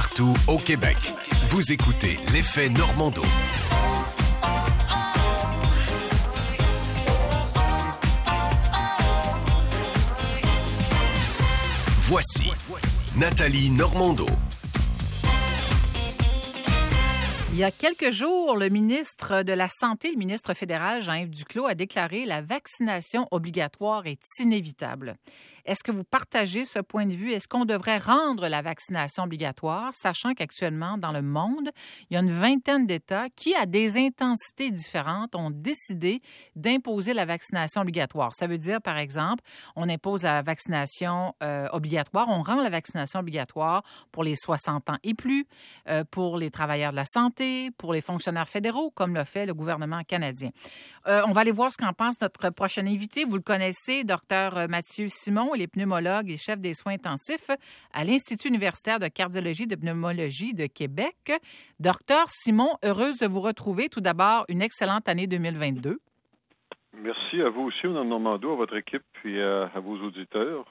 partout au Québec. Vous écoutez l'Effet Normando. Voici Nathalie Normando. Il y a quelques jours, le ministre de la Santé, le ministre fédéral Jean-Yves Duclos, a déclaré la vaccination obligatoire est inévitable. Est-ce que vous partagez ce point de vue? Est-ce qu'on devrait rendre la vaccination obligatoire, sachant qu'actuellement, dans le monde, il y a une vingtaine d'États qui, à des intensités différentes, ont décidé d'imposer la vaccination obligatoire. Ça veut dire, par exemple, on impose la vaccination obligatoire, on rend la vaccination obligatoire pour les 60 ans et plus, pour les travailleurs de la santé, pour les fonctionnaires fédéraux, comme l'a fait le gouvernement canadien. On va aller voir ce qu'en pense notre prochain invité. Vous le connaissez, Dr Mathieu Simon. Il est pneumologue et chef des soins intensifs à l'Institut universitaire de cardiologie et de pneumologie de Québec. Docteur Simon, heureuse de vous retrouver. Tout d'abord, une excellente année 2022. Merci à vous aussi, Mme Normando, à votre équipe et à vos auditeurs.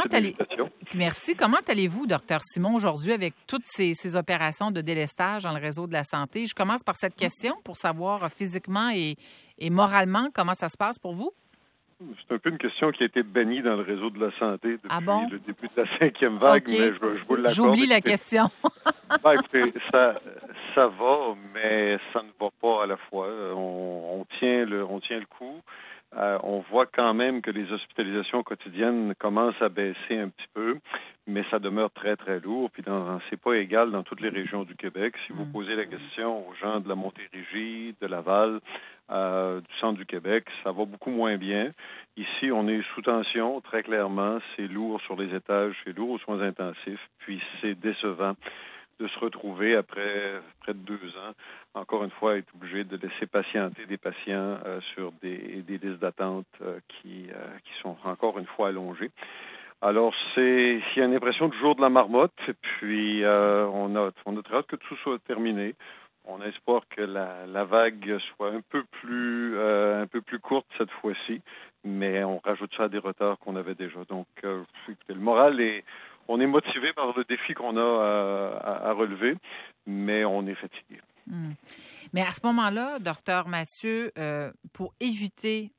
Merci. Comment allez-vous, Dr Simon, aujourd'hui avec toutes ces opérations de délestage dans le réseau de la santé? Je commence par cette question pour savoir physiquement et moralement comment ça se passe pour vous. C'est un peu une question qui a été bannie dans le réseau de la santé depuis le début de la 5e vague, okay. Mais je vous l'accorde. J'oublie la question. Écoutez, ça va, mais ça ne va pas à la fois. On tient le coup. On voit quand même que les hospitalisations quotidiennes commencent à baisser un petit peu, mais ça demeure très, très lourd. Puis c'est pas égal dans toutes les régions du Québec. Si vous posez la question aux gens de la Montérégie, de Laval, du centre du Québec, ça va beaucoup moins bien. Ici, on est sous tension, très clairement. C'est lourd sur les étages, c'est lourd aux soins intensifs. Puis c'est décevant de se retrouver après près de 2 ans, encore une fois, être obligé de laisser patienter des patients sur des listes d'attente qui sont encore une fois allongées. Alors, il y a une impression du jour de la marmotte, puis on a très hâte que tout soit terminé. On a espoir que la vague soit un peu plus courte cette fois-ci, mais on rajoute ça à des retards qu'on avait déjà. Donc, le moral on est motivé par le défi qu'on a à relever, mais on est fatigué. Mais à ce moment-là, docteur Mathieu, pour éviter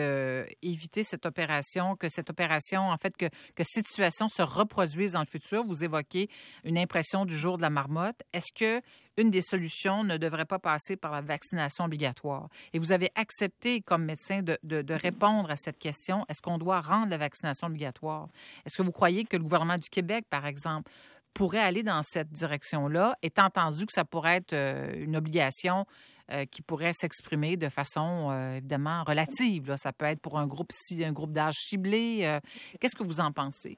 cette opération, que cette situation se reproduise dans le futur. Vous évoquez une impression du jour de la marmotte. Est-ce que une des solutions ne devrait pas passer par la vaccination obligatoire? Et vous avez accepté, comme médecin, de répondre à cette question. Est-ce qu'on doit rendre la vaccination obligatoire? Est-ce que vous croyez que le gouvernement du Québec, par exemple, pourrait aller dans cette direction-là, étant entendu que ça pourrait être une obligation qui pourrait s'exprimer de façon, évidemment, relative. Là. Ça peut être pour un groupe d'âge ciblé. Qu'est-ce que vous en pensez?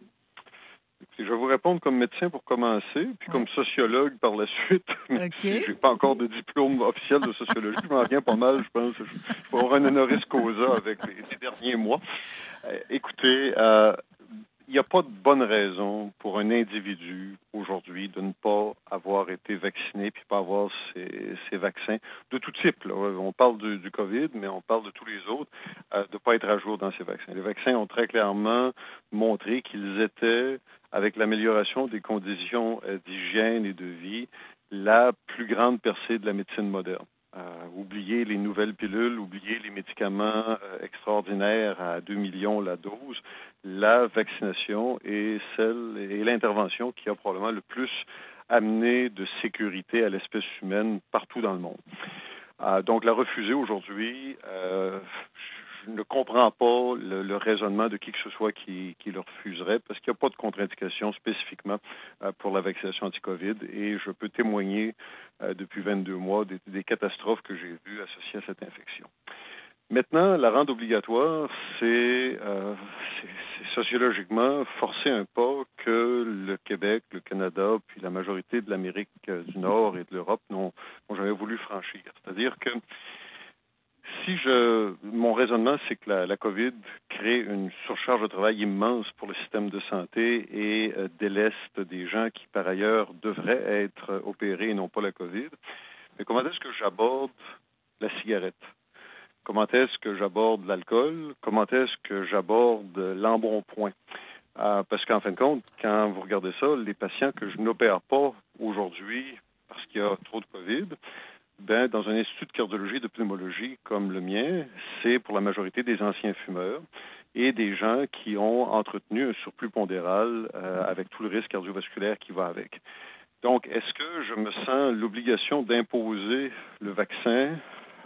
Je vais vous répondre comme médecin pour commencer, puis comme sociologue par la suite. Okay. Je n'ai pas encore de diplôme officiel de sociologie. Je m'en viens pas mal, je pense. Je vais avoir un honoris causa avec les derniers mois. Écoutez, il n'y a pas de bonne raison pour un individu aujourd'hui de ne pas avoir été vacciné puis pas avoir ces vaccins de tout type. Là. On parle du COVID, mais on parle de tous les autres, de ne pas être à jour dans ces vaccins. Les vaccins ont très clairement montré qu'ils étaient, avec l'amélioration des conditions d'hygiène et de vie, la plus grande percée de la médecine moderne. Oubliez les nouvelles pilules, oubliez les médicaments extraordinaires à 2 millions la dose. La vaccination est l'intervention qui a probablement le plus amené de sécurité à l'espèce humaine partout dans le monde. Donc, la refuser aujourd'hui, je ne comprends pas le raisonnement de qui que ce soit qui le refuserait parce qu'il n'y a pas de contre-indication spécifiquement pour la vaccination anti-COVID et je peux témoigner depuis 22 mois des catastrophes que j'ai vues associées à cette infection. Maintenant, la rendre obligatoire, c'est sociologiquement forcer un pas que le Québec, le Canada, puis la majorité de l'Amérique du Nord et de l'Europe n'ont jamais voulu franchir. C'est-à-dire que mon raisonnement, c'est que la COVID crée une surcharge de travail immense pour le système de santé et déleste des gens qui, par ailleurs, devraient être opérés et non pas la COVID. Mais comment est-ce que j'aborde la cigarette? Comment est-ce que j'aborde l'alcool? Comment est-ce que j'aborde l'embonpoint? Parce qu'en fin de compte, quand vous regardez ça, les patients que je n'opère pas aujourd'hui parce qu'il y a trop de COVID, ben, dans un institut de cardiologie et de pneumologie comme le mien, c'est pour la majorité des anciens fumeurs et des gens qui ont entretenu un surplus pondéral avec tout le risque cardiovasculaire qui va avec. Donc, est-ce que je me sens l'obligation d'imposer le vaccin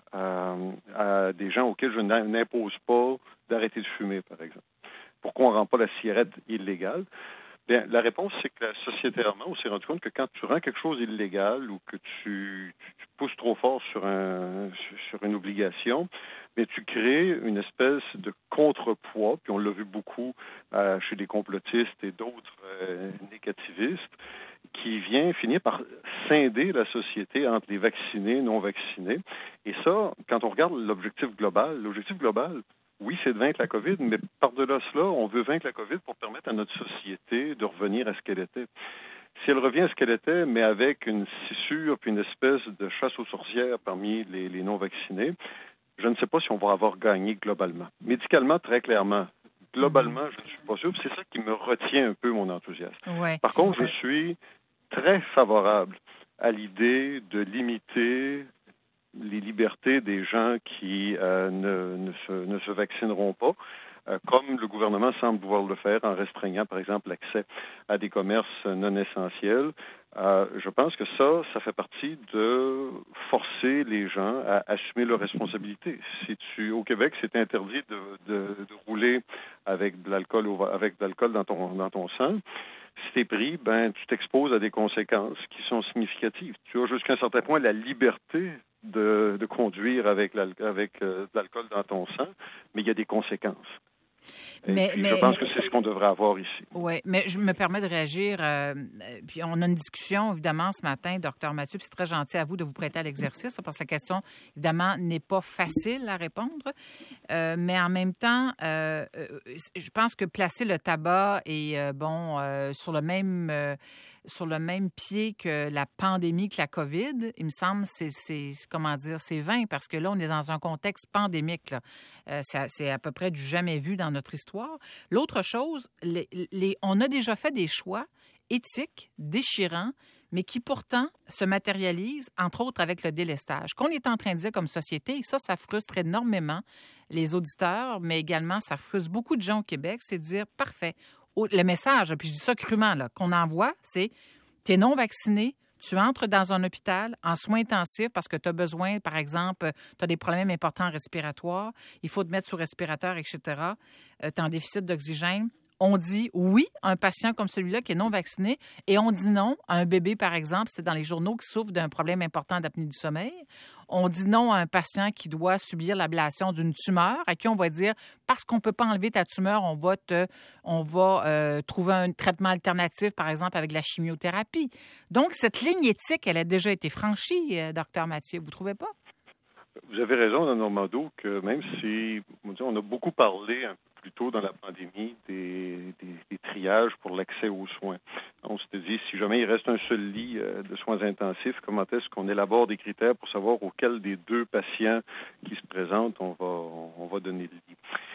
à des gens auxquels je n'impose pas d'arrêter de fumer, par exemple? Pourquoi on ne rend pas la cigarette illégale? Bien, la réponse, c'est que sociétairement, on s'est rendu compte que quand tu rends quelque chose illégal ou que tu pousses trop fort sur une obligation, mais tu crées une espèce de contrepoids, puis on l'a vu beaucoup chez des complotistes et d'autres négativistes, qui vient finir par scinder la société entre les vaccinés et non vaccinés. Et ça, quand on regarde l'objectif global, oui, c'est de vaincre la COVID, mais par-delà cela, on veut vaincre la COVID pour permettre à notre société de revenir à ce qu'elle était. Si elle revient à ce qu'elle était, mais avec une scissure puis une espèce de chasse aux sorcières parmi les non-vaccinés, je ne sais pas si on va avoir gagné globalement. Médicalement, très clairement. Globalement, je ne suis pas sûr. C'est ça qui me retient un peu mon enthousiasme. Ouais. Par contre, je suis très favorable à l'idée de limiter les libertés des gens qui ne se vaccineront pas, comme le gouvernement semble vouloir le faire en restreignant, par exemple, l'accès à des commerces non essentiels. Je pense que ça fait partie de forcer les gens à assumer leurs responsabilités. Au Québec, c'est interdit de rouler avec de l'alcool dans ton sang. Si t'es pris, ben tu t'exposes à des conséquences qui sont significatives. Tu as jusqu'à un certain point la liberté de conduire avec de l'alcool dans ton sang, mais il y a des conséquences. Mais je pense que c'est ce qu'on devrait avoir ici. Oui, mais je me permets de réagir. Puis on a une discussion, évidemment, ce matin, Dr Mathieu, puis c'est très gentil à vous de vous prêter à l'exercice, parce que la question, évidemment, n'est pas facile à répondre. Mais en même temps, je pense que placer le tabac et, sur le même pied que la pandémie, que la COVID, il me semble, c'est vain, parce que là, on est dans un contexte pandémique, là. C'est à peu près du jamais vu dans notre histoire. L'autre chose, on a déjà fait des choix éthiques, déchirants, mais qui pourtant se matérialisent, entre autres avec le délestage. Qu'on est en train de dire comme société, et ça frustre énormément les auditeurs, mais également, ça frustre beaucoup de gens au Québec, c'est de dire, parfait, le message, puis je dis ça crûment, là, qu'on envoie, c'est, t'es non vacciné, tu entres dans un hôpital en soins intensifs parce que tu as besoin, par exemple, tu as des problèmes importants respiratoires, il faut te mettre sous respirateur, etc. Tu es en déficit d'oxygène. On dit oui à un patient comme celui-là qui est non vacciné et on dit non à un bébé, par exemple, c'est dans les journaux, qui souffre d'un problème important d'apnée du sommeil. On dit non à un patient qui doit subir l'ablation d'une tumeur, à qui on va dire, parce qu'on ne peut pas enlever ta tumeur, on va trouver un traitement alternatif, par exemple, avec la chimiothérapie. Donc, cette ligne éthique, elle a déjà été franchie, Dr Mathieu, vous ne trouvez pas? Vous avez raison, Mme Normando, que même si on a beaucoup parlé un peu plus tôt dans la pandémie des triages pour l'accès aux soins. On s'était dit, si jamais il reste un seul lit de soins intensifs, comment est-ce qu'on élabore des critères pour savoir auquel des deux patients qui se présentent on va donner le lit.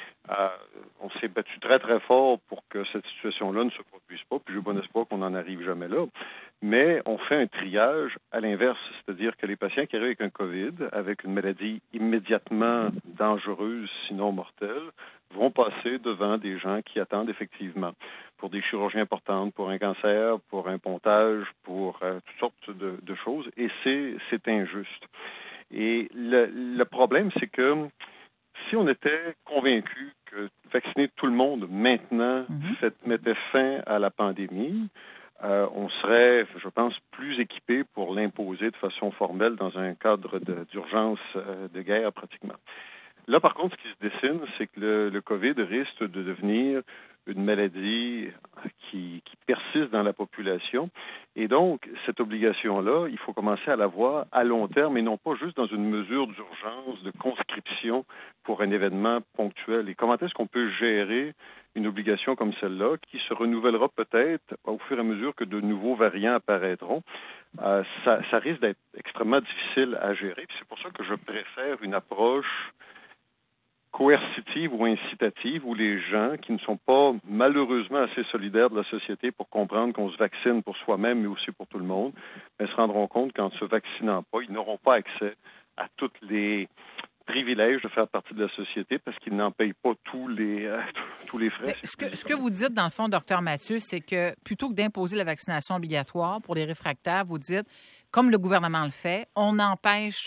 On s'est battu très, très fort pour que cette situation-là ne se produise pas, puis j'ai bon espoir qu'on n'en arrive jamais là. Mais on fait un triage à l'inverse, c'est-à-dire que les patients qui arrivent avec un COVID, avec une maladie immédiatement dangereuse, sinon mortelle, vont passer devant des gens qui attendent effectivement pour des chirurgies importantes, pour un cancer, pour un pontage, pour toutes sortes de choses, et c'est injuste. Et le problème, c'est que si on était convaincu que vacciner tout le monde maintenant mettait fin à la pandémie, on serait, je pense, plus équipé pour l'imposer de façon formelle dans un cadre d'urgence de guerre pratiquement. Là, par contre, ce qui se dessine, c'est que le COVID risque de devenir une maladie qui persiste dans la population. Et donc, cette obligation-là, il faut commencer à la voir à long terme et non pas juste dans une mesure d'urgence, de conscription pour un événement ponctuel. Et comment est-ce qu'on peut gérer une obligation comme celle-là qui se renouvellera peut-être au fur et à mesure que de nouveaux variants apparaîtront? Ça risque d'être extrêmement difficile à gérer. Puis c'est pour ça que je préfère une approche coercitive ou incitative où les gens qui ne sont pas malheureusement assez solidaires de la société pour comprendre qu'on se vaccine pour soi-même mais aussi pour tout le monde, mais se rendront compte qu'en ne se vaccinant pas, ils n'auront pas accès à tous les privilèges de faire partie de la société parce qu'ils n'en payent pas tous les frais. Ce que vous dites, dans le fond, Dr Mathieu, c'est que plutôt que d'imposer la vaccination obligatoire pour les réfractaires, vous dites, comme le gouvernement le fait, on empêche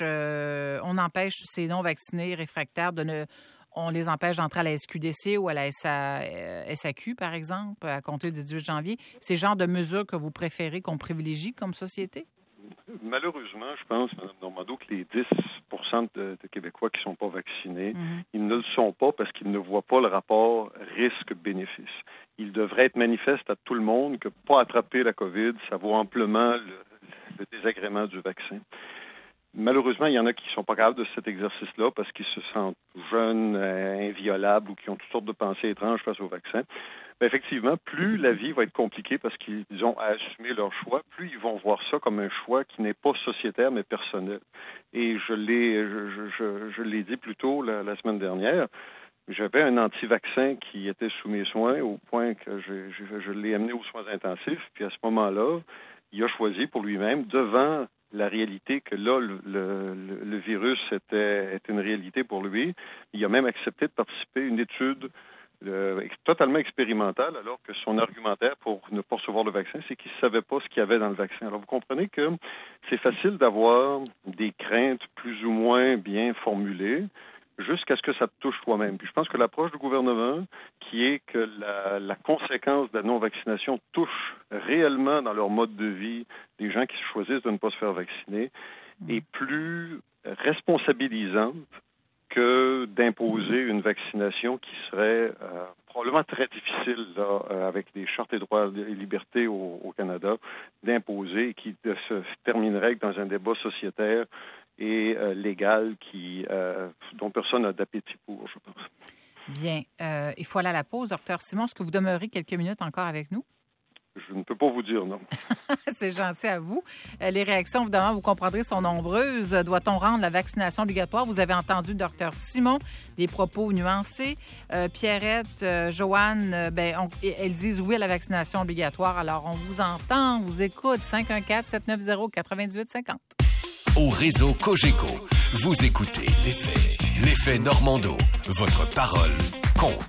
ces non-vaccinés réfractaires on les empêche d'entrer à la SQDC ou à la SAQ, par exemple, à compter du 18 janvier. C'est le genre de mesures que vous préférez qu'on privilégie comme société? Malheureusement, je pense, Mme Normando, que les 10 de Québécois qui ne sont pas vaccinés, ils ne le sont pas parce qu'ils ne voient pas le rapport risque-bénéfice. Il devrait être manifeste à tout le monde que pas attraper la COVID, ça vaut amplement le désagrément du vaccin. Malheureusement, il y en a qui ne sont pas capables de cet exercice-là parce qu'ils se sentent jeunes, inviolables ou qui ont toutes sortes de pensées étranges face au vaccin. Bien, effectivement, plus la vie va être compliquée parce qu'ils ont à assumer leur choix, plus ils vont voir ça comme un choix qui n'est pas sociétaire mais personnel. Et je l'ai dit plus tôt la semaine dernière, j'avais un anti-vaccin qui était sous mes soins au point que je l'ai amené aux soins intensifs. Puis à ce moment-là, il a choisi pour lui-même, devant la réalité que là, le virus était une réalité pour lui, il a même accepté de participer à une étude totalement expérimentale, alors que son argumentaire pour ne pas recevoir le vaccin, c'est qu'il ne savait pas ce qu'il y avait dans le vaccin. Alors, vous comprenez que c'est facile d'avoir des craintes plus ou moins bien formulées jusqu'à ce que ça te touche toi-même. Puis je pense que l'approche du gouvernement, qui est que la conséquence de la non-vaccination touche réellement dans leur mode de vie les gens qui choisissent de ne pas se faire vacciner, est plus responsabilisante que d'imposer une vaccination qui serait probablement très difficile là, avec les chartes et droits et libertés au Canada, d'imposer et qui se terminerait dans un débat sociétaire et légal dont personne n'a d'appétit pour, je pense. Bien. Il faut aller à la pause. Dr Simon, est-ce que vous demeurez quelques minutes encore avec nous? Je ne peux pas vous dire non. C'est gentil à vous. Les réactions, évidemment, vous comprendrez, sont nombreuses. Doit-on rendre la vaccination obligatoire? Vous avez entendu Dr Simon, des propos nuancés. Pierrette, Joanne, elles disent oui à la vaccination obligatoire. Alors, on vous entend, on vous écoute. 514-790-9850. Au réseau Cogeco, vous écoutez l'effet Normando. Votre parole compte.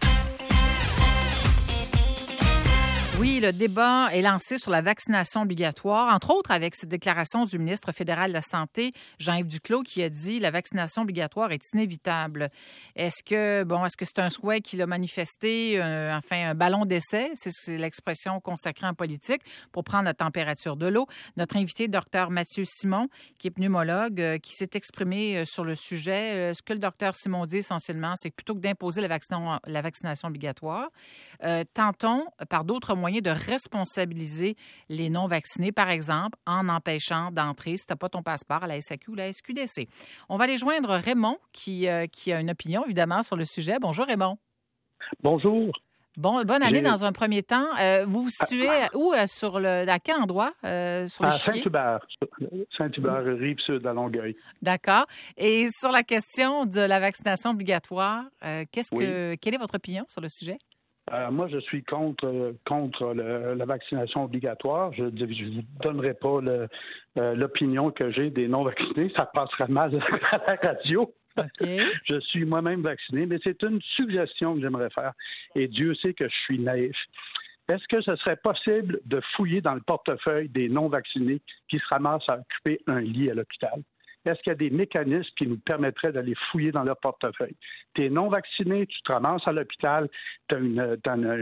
Oui, le débat est lancé sur la vaccination obligatoire, entre autres avec cette déclaration du ministre fédéral de la Santé, Jean-Yves Duclos, qui a dit « La vaccination obligatoire est inévitable ». Est-ce que c'est un souhait qu'il a manifesté, un ballon d'essai, c'est l'expression consacrée en politique, pour prendre la température de l'eau? Notre invité, Dr Mathieu Simon, qui est pneumologue, qui s'est exprimé sur le sujet. Ce que le Dr Simon dit essentiellement, c'est que plutôt que d'imposer la vaccination obligatoire, tentons, par d'autres moyens, de responsabiliser les non-vaccinés, par exemple, en empêchant d'entrer, si tu n'as pas ton passeport, à la SAQ ou la SQDC. On va aller joindre Raymond, qui a une opinion, évidemment, sur le sujet. Bonjour, Raymond. Bonjour. Bonne année dans un premier temps. Vous vous situez où, à quel endroit? Sur le Saint-Hubert. Saint-Hubert, Rive-Sud, à Longueuil. D'accord. Et sur la question de la vaccination obligatoire, quelle est votre opinion sur le sujet? Moi, je suis contre la vaccination obligatoire. Je ne vous donnerai pas l'opinion que j'ai des non-vaccinés. Ça passerait mal à la radio. Okay. Je suis moi-même vacciné, mais c'est une suggestion que j'aimerais faire. Et Dieu sait que je suis naïf. Est-ce que ce serait possible de fouiller dans le portefeuille des non-vaccinés qui se ramassent à occuper un lit à l'hôpital? Est-ce qu'il y a des mécanismes qui nous permettraient d'aller fouiller dans leur portefeuille? Tu es non-vacciné, tu te ramasses à l'hôpital, tu as une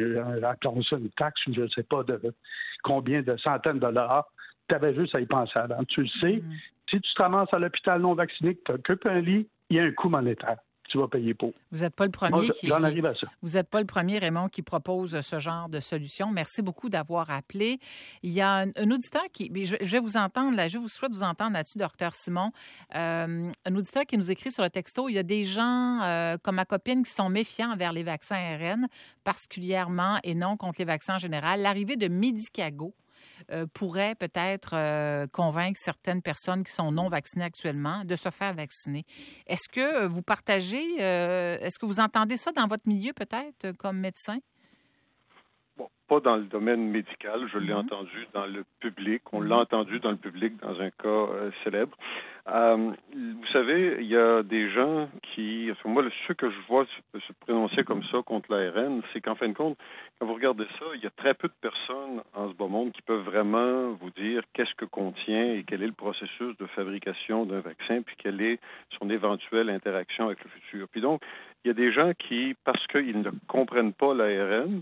taxe, je ne sais pas de combien de centaines de dollars. Tu avais juste à y penser avant. Tu le sais, si tu te ramasses à l'hôpital non-vacciné, que tu occupes un lit, il y a un coût monétaire. Tu vas payer pour. Vous n'êtes pas le premier j'en arrive à ça. Vous n'êtes pas le premier, Raymond, qui propose ce genre de solution. Merci beaucoup d'avoir appelé. Il y a un auditeur qui... Je vais vous entendre, là, je vous souhaite vous entendre là-dessus, Dr Simon. Un auditeur qui nous écrit sur le texto, il y a des gens comme ma copine qui sont méfiants envers les vaccins ARN, particulièrement et non contre les vaccins en général. L'arrivée de Medicago pourrait peut-être convaincre certaines personnes qui sont non vaccinées actuellement de se faire vacciner. Est-ce que vous partagez, est-ce que vous entendez ça dans votre milieu peut-être comme médecin? Bon, pas dans le domaine médical, je l'ai entendu dans le public. On l'a entendu dans le public dans un cas célèbre. Vous savez, il y a des gens qui, moi, ceux que je vois se prononcer comme ça contre l'ARN, c'est qu'en fin de compte, quand vous regardez ça, il y a très peu de personnes en ce beau monde qui peuvent vraiment vous dire qu'est-ce que contient et quel est le processus de fabrication d'un vaccin, puis quelle est son éventuelle interaction avec le futur. Puis donc, il y a des gens qui, parce qu'ils ne comprennent pas l'ARN,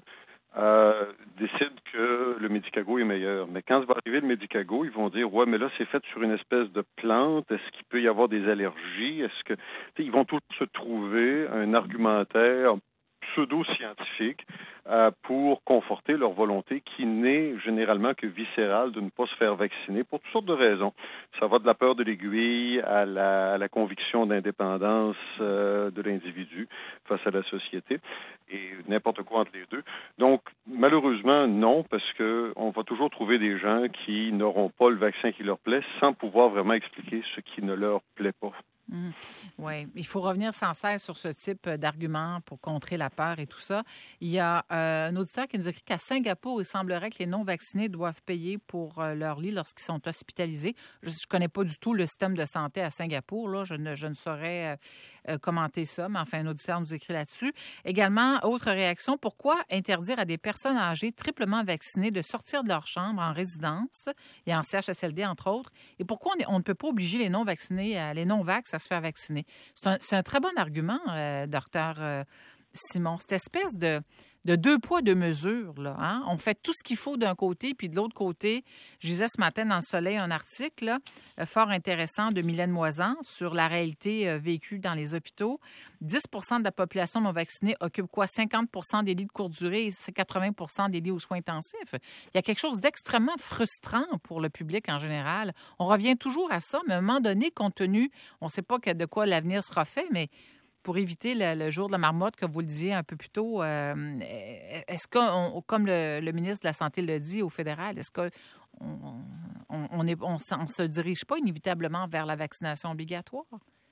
décident que le Medicago est meilleur. Mais quand va arriver le Medicago, ils vont dire ouais, mais là c'est fait sur une espèce de plante. Est-ce qu'il peut y avoir des allergies? Est-ce que ils vont tous se trouver un argumentaire pseudo-scientifique pour conforter leur volonté qui n'est généralement que viscérale de ne pas se faire vacciner pour toutes sortes de raisons. Ça va de la peur de l'aiguille à la conviction d'indépendance de l'individu face à la société et n'importe quoi entre les deux. Donc, malheureusement, non, parce que on va toujours trouver des gens qui n'auront pas le vaccin qui leur plaît sans pouvoir vraiment expliquer ce qui ne leur plaît pas. Oui, il faut revenir sans cesse sur ce type d'arguments pour contrer la peur et tout ça. Il y a un auditeur qui nous écrit qu'à Singapour, il semblerait que les non-vaccinés doivent payer pour leur lit lorsqu'ils sont hospitalisés. Je ne connais pas du tout le système de santé à Singapour. Là. Je ne saurais commenter ça, mais enfin, un auditeur nous écrit là-dessus. Également, autre réaction, pourquoi interdire à des personnes âgées triplement vaccinées de sortir de leur chambre en résidence et en CHSLD, entre autres? Et pourquoi on ne peut pas obliger les non-vaccinés, les non-vax à se faire vacciner? C'est un très bon argument, docteur Simon. Cette espèce de deux poids, deux mesures, là, hein? On fait tout ce qu'il faut d'un côté, puis de l'autre côté, je lisais ce matin dans Le Soleil un article là, fort intéressant de Mylène Moisan sur la réalité vécue dans les hôpitaux. 10 de la population non vaccinée occupe quoi? 50 des lits de courte durée et 80 des lits aux soins intensifs. Il y a quelque chose d'extrêmement frustrant pour le public en général. On revient toujours à ça, mais à un moment donné, compte tenu, on ne sait pas de quoi l'avenir sera fait, mais pour éviter le jour de la marmotte, comme vous le disiez un peu plus tôt, est-ce que, comme le ministre de la Santé le dit au fédéral, est-ce qu'on ne se dirige pas inévitablement vers la vaccination obligatoire?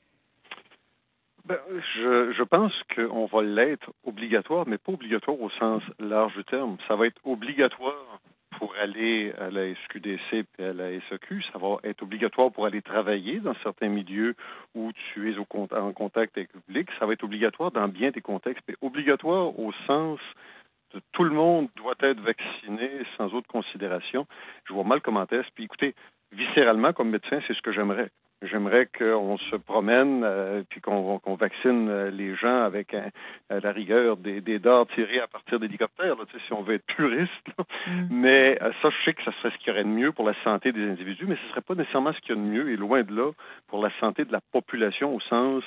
Ben, je pense qu'on va l'être obligatoire, mais pas obligatoire au sens large du terme. Ça va être obligatoire pour aller à la SQDC et à la SAQ. Ça va être obligatoire pour aller travailler dans certains milieux où tu es en contact avec le public. Ça va être obligatoire dans bien des contextes, mais obligatoire au sens de tout le monde doit être vacciné sans autre considération. Je vois mal comment est-ce. Puis écoutez, viscéralement, comme médecin, c'est ce que j'aimerais. J'aimerais qu'on se promène puis qu'on vaccine les gens avec la rigueur des dards tirés à partir d'hélicoptères, là, si on veut être puriste. Là. Mais ça, je sais que ça serait ce qu'il y aurait de mieux pour la santé des individus, mais ce ne serait pas nécessairement ce qu'il y a de mieux, et loin de là, pour la santé de la population au sens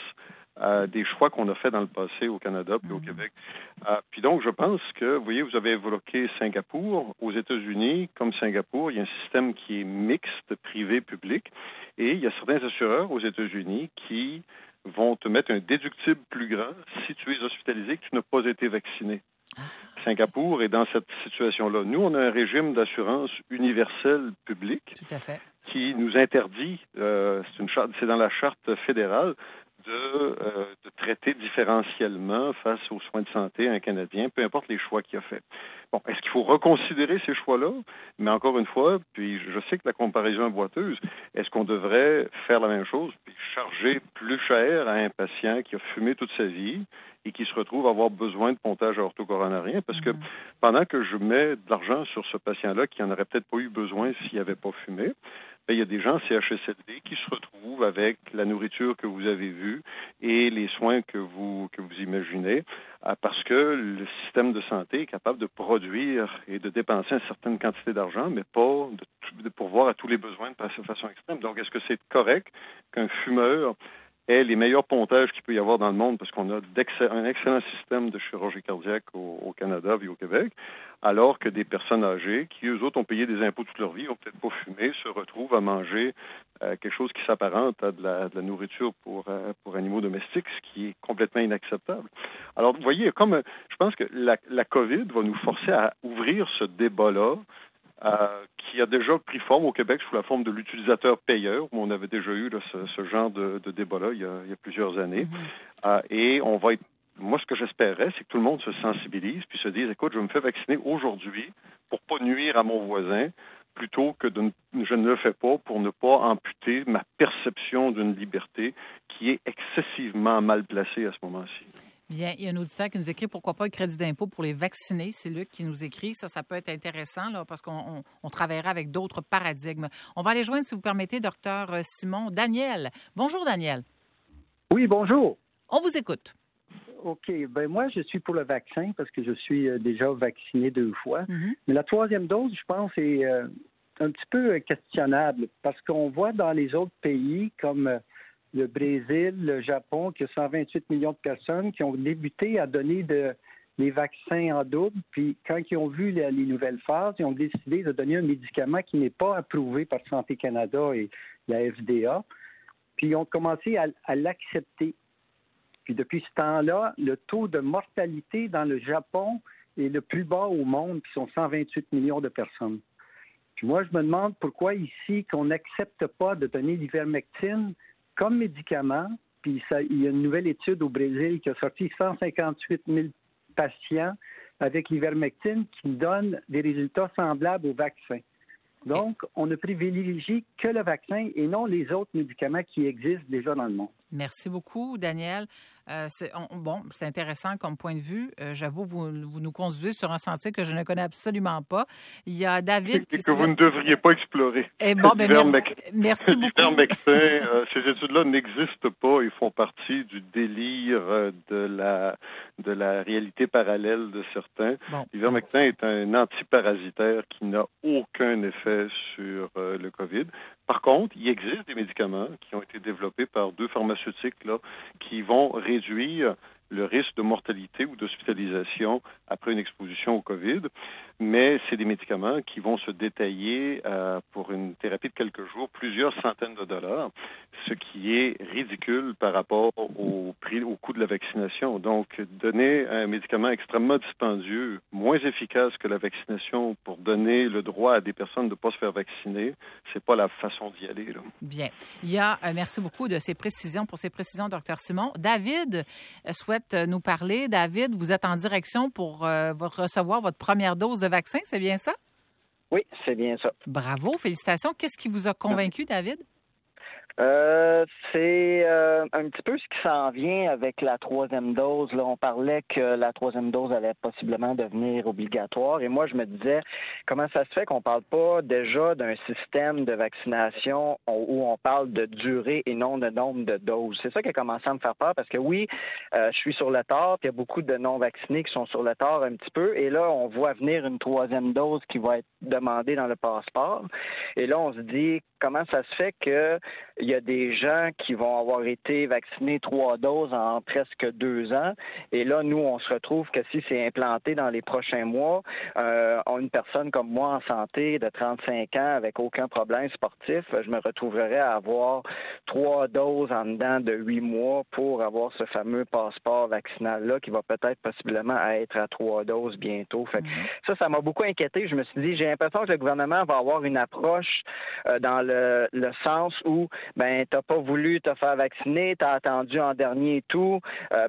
des choix qu'on a fait dans le passé au Canada puis au Québec. Puis donc, je pense que, vous voyez, vous avez évoqué Singapour. Aux États-Unis, comme Singapour, il y a un système qui est mixte, privé-public, et il y a certains assureurs aux États-Unis qui vont te mettre un déductible plus grand si tu es hospitalisé que tu n'as pas été vacciné. Singapour est dans cette situation-là. Nous, on a un régime d'assurance universel public qui nous interdit, c'est dans la charte fédérale, de traiter différentiellement face aux soins de santé un Canadien, peu importe les choix qu'il a fait. Bon, est-ce qu'il faut reconsidérer ces choix-là? Mais encore une fois, puis je sais que la comparaison est boiteuse, est-ce qu'on devrait faire la même chose, puis charger plus cher à un patient qui a fumé toute sa vie et qui se retrouve à avoir besoin de pontage orthocoronarien? Parce que pendant que je mets de l'argent sur ce patient-là qui n'en aurait peut-être pas eu besoin s'il n'avait pas fumé, il y a des gens CHSLD qui se retrouvent avec la nourriture que vous avez vue et les soins que vous imaginez, parce que le système de santé est capable de produire et de dépenser une certaine quantité d'argent, mais pas de pourvoir à tous les besoins de façon extrême. Donc, est-ce que c'est correct qu'un fumeur ait les meilleurs pontages qu'il peut y avoir dans le monde, parce qu'on a un excellent système de chirurgie cardiaque au Canada et au Québec, alors que des personnes âgées, qui eux autres ont payé des impôts toute leur vie, ont peut-être pas fumé, se retrouvent à manger quelque chose qui s'apparente à de la nourriture pour animaux domestiques, ce qui est complètement inacceptable. Alors, vous voyez, je pense que la COVID va nous forcer à ouvrir ce débat-là qui a déjà pris forme au Québec sous la forme de l'utilisateur payeur, où on avait déjà eu là, ce genre de débat-là il y a plusieurs années. Et on va être... Moi, ce que j'espérais, c'est que tout le monde se sensibilise puis se dise, écoute, je me fais vacciner aujourd'hui pour pas nuire à mon voisin, plutôt que je ne le fais pas pour ne pas amputer ma perception d'une liberté qui est excessivement mal placée à ce moment-ci. Bien, il y a un auditeur qui nous écrit pourquoi pas un crédit d'impôt pour les vaccinés. C'est Luc qui nous écrit. Ça peut être intéressant là, parce qu'on travaillerait avec d'autres paradigmes. On va aller joindre, si vous permettez, Dr Simon. Daniel. Bonjour, Daniel. Oui, bonjour. On vous écoute. OK. Ben moi, je suis pour le vaccin parce que je suis déjà vacciné 2 fois. Mais la 3e dose, je pense, est un petit peu questionnable parce qu'on voit dans les autres pays comme le Brésil, le Japon, qui a 128 millions de personnes qui ont débuté à donner les vaccins en double. Puis quand ils ont vu les nouvelles phases, ils ont décidé de donner un médicament qui n'est pas approuvé par Santé Canada et la FDA. Puis ils ont commencé à l'accepter. Puis depuis ce temps-là, le taux de mortalité dans le Japon est le plus bas au monde, qui sont 128 millions de personnes. Puis moi, je me demande pourquoi ici qu'on n'accepte pas de donner l'ivermectine comme médicament. Puis il y a une nouvelle étude au Brésil qui a sorti 158 000 patients avec l'ivermectine qui donne des résultats semblables au vaccin. Donc, on ne privilégie que le vaccin et non les autres médicaments qui existent déjà dans le monde. Merci beaucoup, Daniel. C'est intéressant comme point de vue. J'avoue, vous nous conduisez sur un sentier que je ne connais absolument pas. Il y a David qui... que vous ne devriez pas explorer. Merci beaucoup. L'ivermectin, ces études-là n'existent pas. Ils font partie du délire de la réalité parallèle de certains. L'ivermectin est un antiparasitaire qui n'a aucun effet sur le COVID. Par contre, il existe des médicaments qui ont été développés par 2 pharmaceutiques là, qui vont réduire le risque de mortalité ou d'hospitalisation après une exposition au COVID, mais c'est des médicaments qui vont se détailler pour une thérapie de quelques jours, plusieurs centaines de dollars, ce qui est ridicule par rapport au coût de la vaccination. Donc, donner un médicament extrêmement dispendieux, moins efficace que la vaccination pour donner le droit à des personnes de ne pas se faire vacciner, c'est pas la façon d'y aller, là. Bien. Merci beaucoup de ces précisions, Dr Simon. David souhaite nous parler. David, vous êtes en direction pour recevoir votre première dose de vaccin, c'est bien ça? Oui, c'est bien ça. Bravo, félicitations. Qu'est-ce qui vous a convaincu, David? C'est un petit peu ce qui s'en vient avec la 3e dose. Là, on parlait que la 3e dose allait possiblement devenir obligatoire. Et moi, je me disais, comment ça se fait qu'on parle pas déjà d'un système de vaccination où on parle de durée et non de nombre de doses? C'est ça qui a commencé à me faire peur parce que oui, je suis sur le tard, puis il y a beaucoup de non-vaccinés qui sont sur le tard un petit peu. Et là, on voit venir une 3e dose qui va être demandée dans le passeport. Et là, on se dit, comment ça se fait qu'il y a des gens qui vont avoir été vaccinés 3 doses en presque 2 ans. Et là, nous, on se retrouve que si c'est implanté dans les prochains mois, une personne comme moi en santé de 35 ans avec aucun problème sportif, je me retrouverais à avoir 3 doses en dedans de 8 mois pour avoir ce fameux passeport vaccinal-là qui va peut-être possiblement être à 3 doses bientôt. Fait que ça m'a beaucoup inquiété. Je me suis dit, j'ai l'impression que le gouvernement va avoir une approche dans le sens où t'as pas voulu te faire vacciner, t'as attendu en dernier et tout, à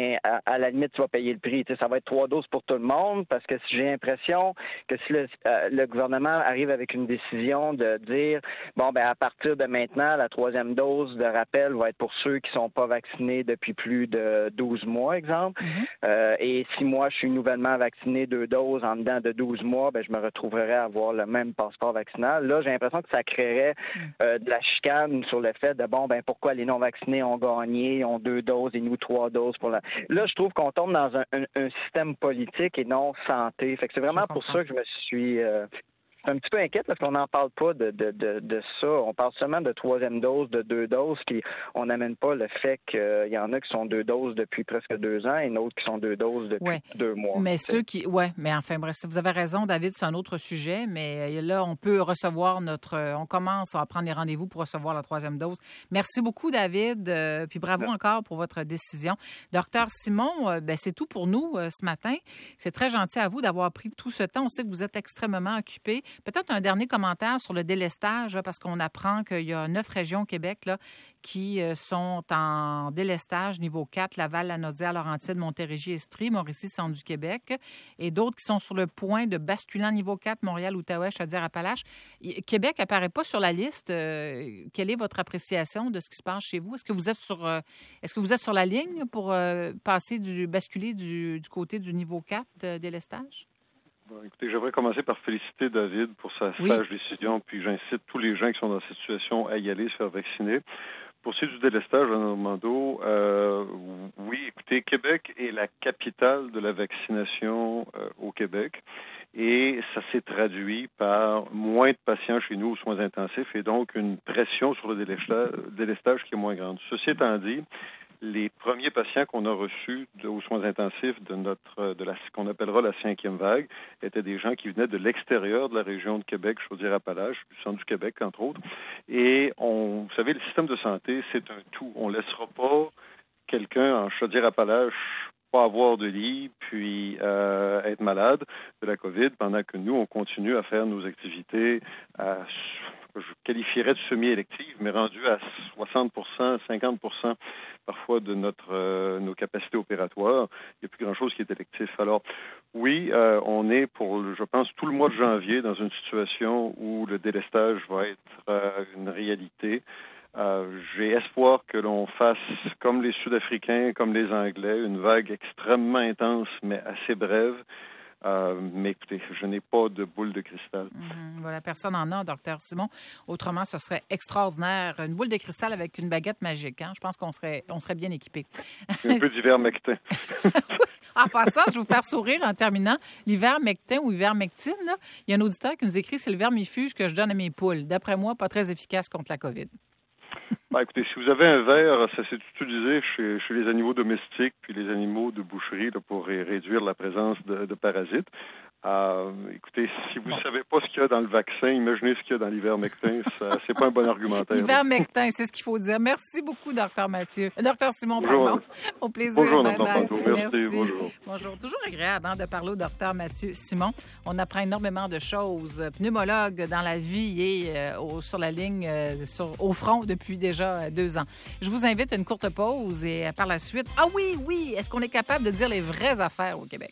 la limite, tu vas payer le prix. Ça va être 3 doses pour tout le monde parce que j'ai l'impression que si le gouvernement arrive avec une décision de dire, à partir de maintenant, la 3e dose de rappel va être pour ceux qui sont pas vaccinés depuis plus de 12 mois, exemple. Et si moi, je suis nouvellement vacciné 2 doses en dedans de 12 mois, je me retrouverais à avoir le même passeport vaccinal. Là, j'ai l'impression que ça créerait de la chicane sur le fait de pourquoi les non-vaccinés ont gagné, ont 2 doses et nous 3 doses pour la... Là, je trouve qu'on tombe dans un système politique et non santé. Fait que c'est vraiment pour ça que je me suis... un petit peu inquiète parce qu'on n'en parle pas de ça. On parle seulement de 3e dose, de 2 doses. On n'amène pas le fait qu'il y en a qui sont 2 doses depuis presque 2 ans et d'autres qui sont 2 doses depuis 2 mois. Mais bref, vous avez raison, David, c'est un autre sujet. Mais là, on peut recevoir on commence à prendre les rendez-vous pour recevoir la 3e dose. Merci beaucoup, David. Puis bravo encore pour votre décision. Docteur Simon, c'est tout pour nous ce matin. C'est très gentil à vous d'avoir pris tout ce temps. On sait que vous êtes extrêmement occupé. Peut-être un dernier commentaire sur le délestage, parce qu'on apprend qu'il y a 9 régions au Québec là, qui sont en délestage niveau 4, Laval, Lanaudière, Laurentides, Montérégie, Estrie, Mauricie, Centre du Québec, et d'autres qui sont sur le point de basculer en niveau 4, Montréal, Outaouais, Chaudière-Appalaches. Québec n'apparaît pas sur la liste. Quelle est votre appréciation de ce qui se passe chez vous? Est-ce que vous êtes sur la ligne pour basculer du côté du niveau 4 délestage? Bon, écoutez, j'aimerais commencer par féliciter David pour sa sage décision, puis j'incite tous les gens qui sont dans cette situation à y aller, se faire vacciner. Pour ce qui est du délestage à Normando, oui, écoutez, Québec est la capitale de la vaccination au Québec et ça s'est traduit par moins de patients chez nous aux soins intensifs et donc une pression sur le délestage qui est moins grande. Ceci étant dit, les premiers patients qu'on a reçus aux soins intensifs de ce qu'on appellera la 5e vague étaient des gens qui venaient de l'extérieur de la région de Québec, Chaudière-Appalaches, du centre du Québec, entre autres. Et vous savez, le système de santé, c'est un tout. On ne laissera pas quelqu'un en Chaudière-Appalaches pas avoir de lit, puis être malade de la COVID, pendant que nous, on continue à faire nos activités je qualifierais de semi-électives, mais rendues à 60%, 50% parfois de nos capacités opératoires. Il n'y a plus grand-chose qui est électif. Alors, oui, on est pour, je pense, tout le mois de janvier dans une situation où le délestage va être une réalité. J'ai espoir que l'on fasse, comme les Sud-Africains, comme les Anglais, une vague extrêmement intense, mais assez brève. Mais écoutez, je n'ai pas de boule de cristal. Voilà, personne n'en a, Dr Simon. Autrement, ce serait extraordinaire. Une boule de cristal avec une baguette magique. Hein? Je pense qu'on serait bien équipés. Un peu d'ivermectin. En passant, je vais vous faire sourire en terminant. L'ivermectin ou ivermectine, là, il y a un auditeur qui nous écrit « C'est le vermifuge que je donne à mes poules. D'après moi, pas très efficace contre la COVID. » Écoutez, si vous avez un verre, ça s'est utilisé chez les animaux domestiques puis les animaux de boucherie là, pour réduire la présence de parasites. Écoutez, si vous ne savez pas ce qu'il y a dans le vaccin, imaginez ce qu'il y a dans l'ivermectin. C'est pas un bon argumentaire. Ivermectin, c'est ce qu'il faut dire. Merci beaucoup, Dr Mathieu. Dr Simon, bonjour, pardon. Au plaisir. Bonjour, Dr Panto. Merci. Bonjour. Bonjour. Toujours agréable de parler au Dr Mathieu Simon. On apprend énormément de choses. Pneumologue dans la vie et sur la ligne, au front depuis déjà 2 ans. Je vous invite à une courte pause et par la suite... Ah oui, est-ce qu'on est capable de dire les vraies affaires au Québec?